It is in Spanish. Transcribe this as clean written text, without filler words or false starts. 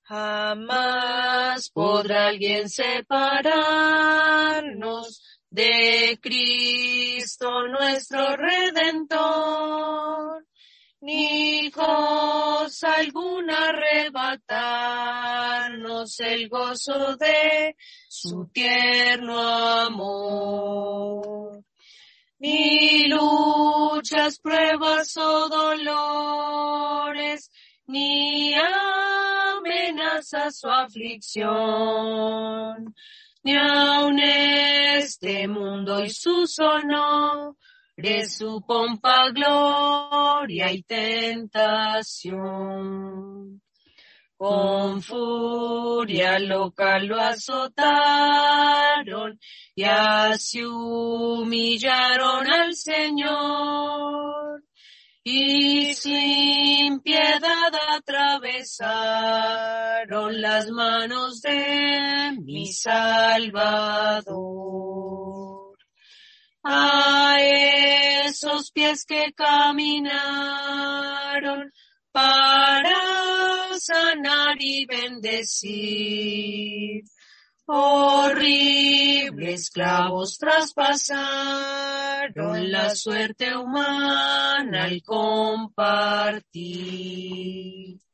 Jamás podrá alguien separarnos de Cristo nuestro Redentor, ni cosa alguna arrebatarnos el gozo de su tierno amor. Ni luchas, pruebas o dolores, ni amenazas o aflicción, ni aun este mundo y sus honores, su pompa, gloria y tentación. Con furia loca lo azotaron y así humillaron al Señor. Y sin piedad atravesaron las manos de mi Salvador. A esos pies que caminaron para sanar y bendecir, horribles clavos traspasaron la suerte humana al compartir.